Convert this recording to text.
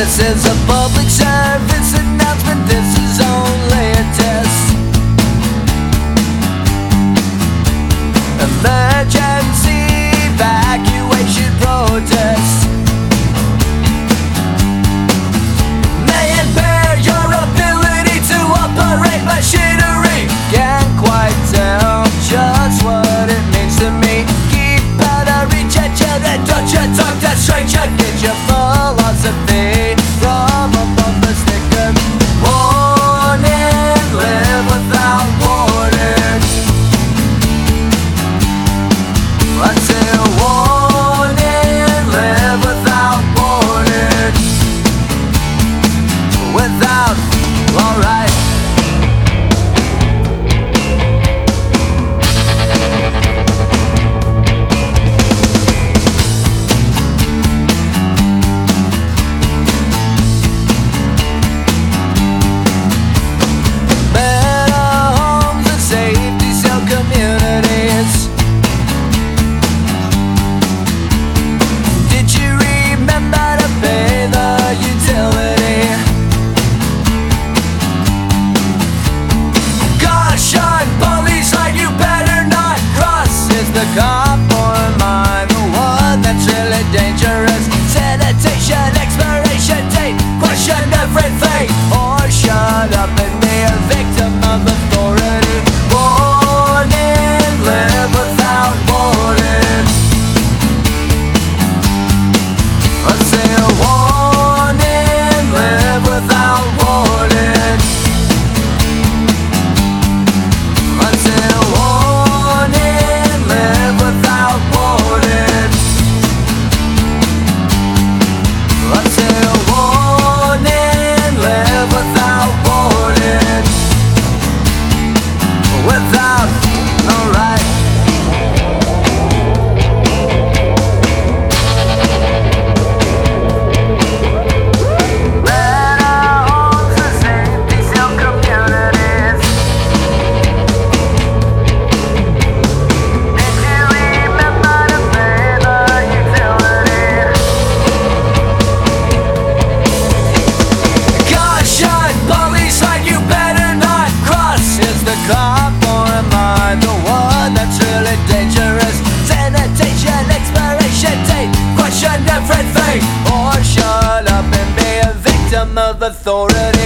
This is a public service announcement, this is only a test. Emergency evacuation protest may impair your ability to operate machinery. Can't quite tell just what it means to me. Keep out of reach at children, don't you talk to stranger. Get your philosophy from a bumper sticker. Warning, live without warning. I say warning, live without warning. Without, alright. Cop or am I the one that's really dangerous? Sanitation, expiration date, question everything, or shut up and be a victim of authority. Warning, live without warning. I say warning, live without warning. I say warning, live without warning. I say warning, live without warning. Without, alright. Better homes and safety self communities. Did you remember to pay the utility? Caution, police line, you better not cross. Is the cop or am I the one that's really dangerous? Sanitation, expiration date, question everything, or shut up and be a victim of authority.